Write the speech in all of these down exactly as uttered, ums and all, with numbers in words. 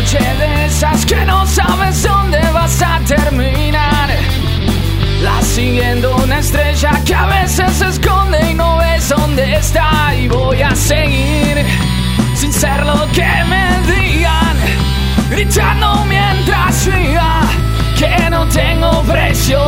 noche de esas que no sabes dónde vas a terminar. La siguiendo una estrella que a veces se esconde y no ves dónde está. Y voy a seguir sin ser lo que me digan, gritando mientras viva que no tengo precio.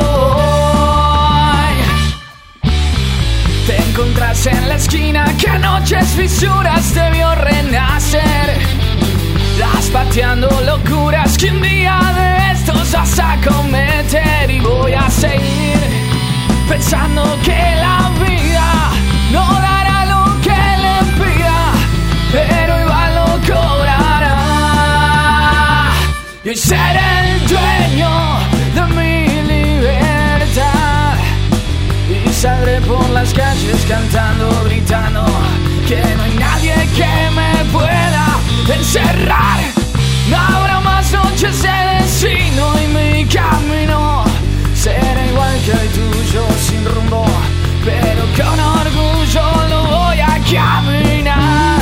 Te encontrás en la esquina que a noches fisuras te vio renacer. Las pateando locuras que un día de estos vas a cometer. Y voy a seguir pensando que la vida no dará lo que le pida, pero igual lo cobrará. Y hoy seré el dueño de mi libertad y saldré por las calles cantando, gritando que no hay nadie que me pueda encerrar. No habrá más noches de destino y mi camino será igual que el tuyo, sin rumbo, pero con orgullo lo voy a caminar.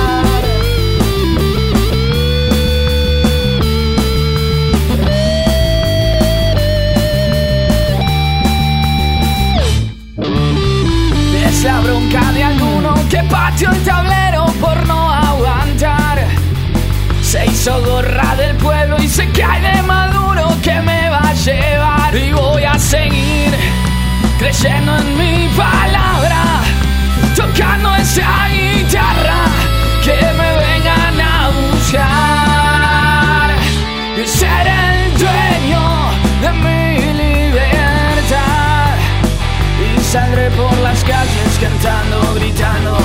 Es la bronca de alguno que pateó el tablero por no aguantar. Se hizo gorra del pueblo y se cae de maduro que me va a llevar. Y voy a seguir creyendo en mi palabra, tocando esa guitarra que me vengan a buscar. Y ser el dueño de mi libertad y saldré por las calles cantando, gritando